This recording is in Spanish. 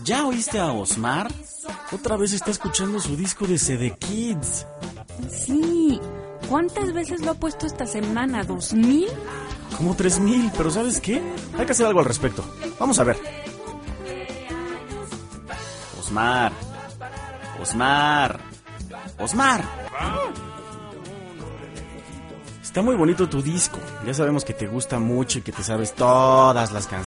¿Ya oíste a Osmar? Otra vez está escuchando su disco de CD Kids. Sí. ¿Cuántas veces lo ha puesto esta semana? ¿2000? Como 3000, pero ¿sabes qué? Hay que hacer algo al respecto. Vamos a ver. Osmar. Está muy bonito tu disco. Ya sabemos que te gusta mucho y que te sabes todas las canciones.